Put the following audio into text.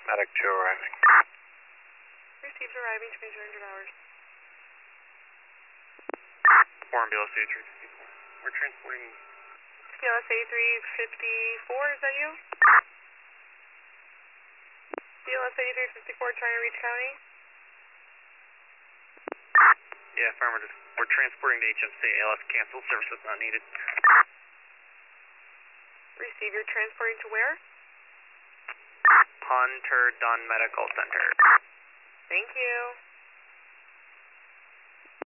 Medic 2 arriving. Received arriving, 2300 hours. Four ambulance 8354. We're transporting. CLSA 354, is that you? CLSA 354 trying to reach county? Yeah, affirmative. We're transporting to HMC. ALS canceled. Services not needed. Receive, you're transporting to where? Hunter Dunn Medical Center. Thank you.